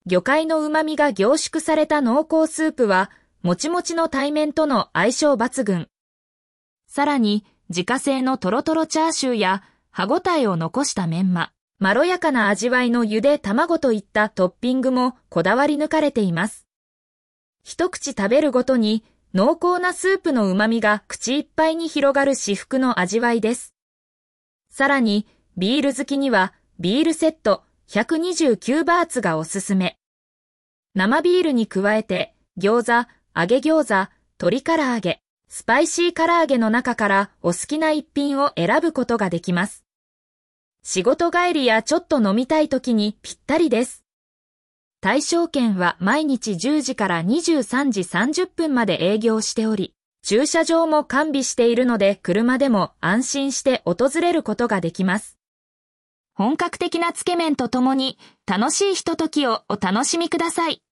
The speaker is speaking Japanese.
魚介の旨味が凝縮された濃厚スープは、もちもちの対面との相性抜群。さらに、自家製のトロトロチャーシューや歯ごたえを残したメンマ、まろやかな味わいのゆで卵といったトッピングもこだわり抜かれています。一口食べるごとに濃厚なスープの旨味が口いっぱいに広がる至福の味わいです。さらに、ビール好きにはビールセット129バーツがおすすめ。生ビールに加えて餃子、揚げ餃子、鶏唐揚げ、スパイシー唐揚げの中からお好きな一品を選ぶことができます。仕事帰りやちょっと飲みたい時にぴったりです。大正軒は毎日10時から23時30分まで営業しており、駐車場も完備しているので車でも安心して訪れることができます。本格的なつけ麺とともに楽しいひとときをお楽しみください。